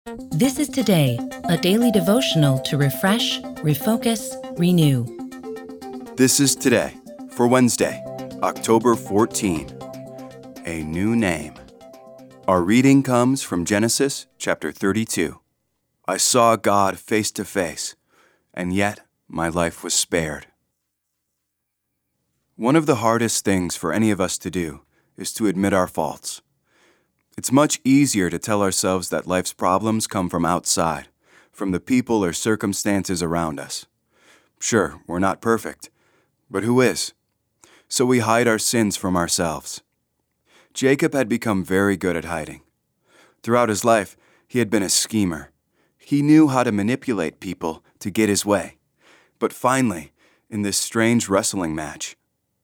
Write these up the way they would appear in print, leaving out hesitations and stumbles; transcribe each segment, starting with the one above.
This is Today, a daily devotional to refresh, refocus, renew. This is Today for Wednesday, October 14. A new name. Our reading comes from Genesis chapter 32. I saw God face to face, and yet my life was spared. One of the hardest things for any of us to do is to admit our faults. It's much easier to tell ourselves that life's problems come from outside, from the people or circumstances around us. Sure, we're not perfect, but who is? So we hide our sins from ourselves. Jacob had become very good at hiding. Throughout his life, he had been a schemer. He knew how to manipulate people to get his way. But finally, in this strange wrestling match,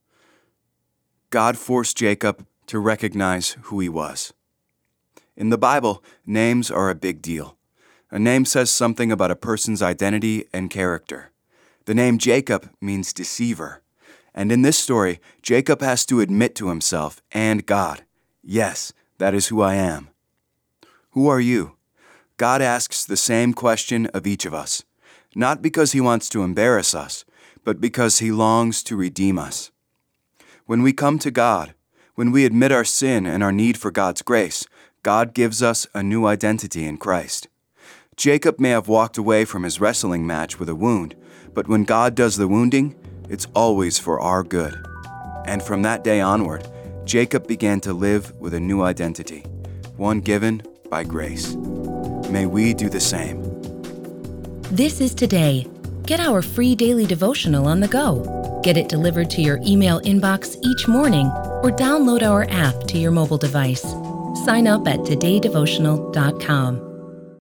God forced Jacob to recognize who he was. In the Bible, names are a big deal. A name says something about a person's identity and character. The name Jacob means deceiver. And in this story, Jacob has to admit to himself and God, yes, that is who I am. Who are you? God asks the same question of each of us, not because he wants to embarrass us, but because he longs to redeem us. When we come to God, when we admit our sin and our need for God's grace, God gives us a new identity in Christ. Jacob may have walked away from his wrestling match with a wound, but when God does the wounding, it's always for our good. And from that day onward, Jacob began to live with a new identity, one given by grace. May we do the same. This is Today. Get our free daily devotional on the go. Get it delivered to your email inbox each morning or download our app to your mobile device. Sign up at todaydevotional.com.